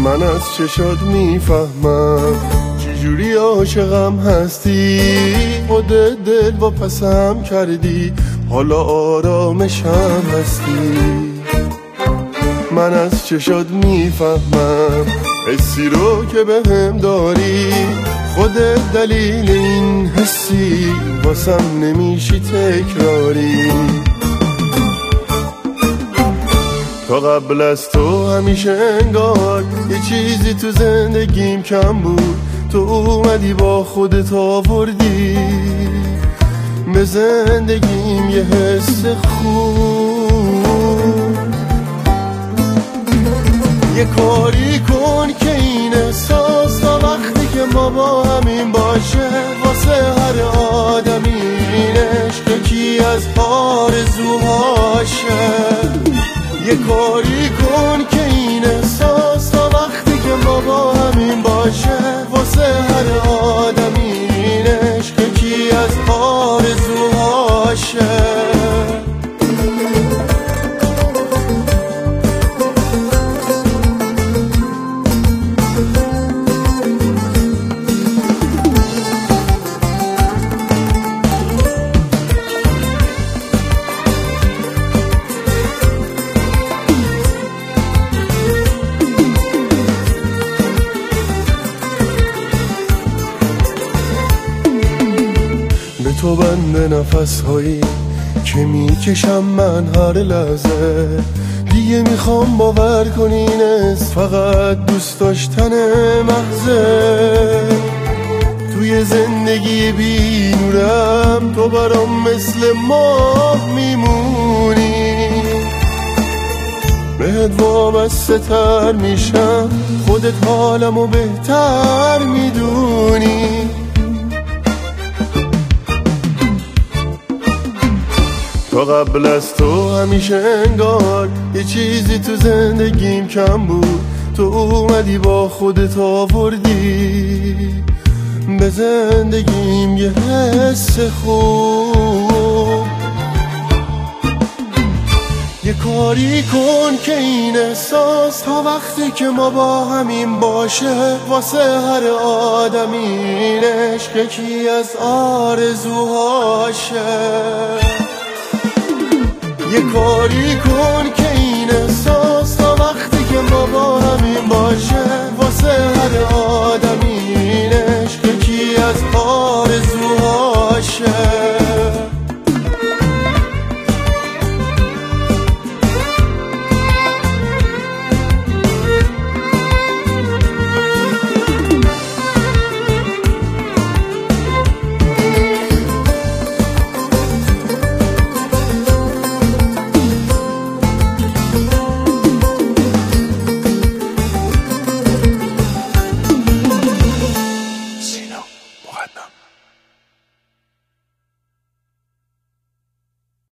من از چشات میفهمم چجوری عاشقم هستی، خودت دل با پسم کردی، حالا آرامشم هستی. من از چشات میفهمم حسی رو که بهم داری، خودت دلیل این حسی، واسم نمیشی تکراری. تا قبل از تو همیشه انگار یه چیزی تو زندگیم کم بود، تو اومدی با خودت آوردی به زندگیم یه حس خوب. یه کاری کن که این احساس تا وقتی که ما با همین باشه، واسه هر آدمی این عشق یکی از آرزوهاشه. یه کاری کن که این احساس تا وقتی که ما با همین باشه، واسه هر آدمی این عشق یکی از آرزوهاشه. به تو بنده نفس هایی که میکشم من هر لحظه، دیگه میخوام باور کنی این است فقط دوست داشتن محضه. توی زندگی بی نورم تو برام مثل ماه میمونی، بهت وابسته تر میشم، خودت حالمو بهتر میدونی. تا قبل از تو همیشه انگار یه چیزی تو زندگیم کم بود، تو اومدی با خودت آوردی به زندگیم یه حس خوب. یه کاری کن که این احساس تا وقتی که ما با همین باشه، واسه هر آدمی این عشق یکی از آرزوهاشه. یه کاری کن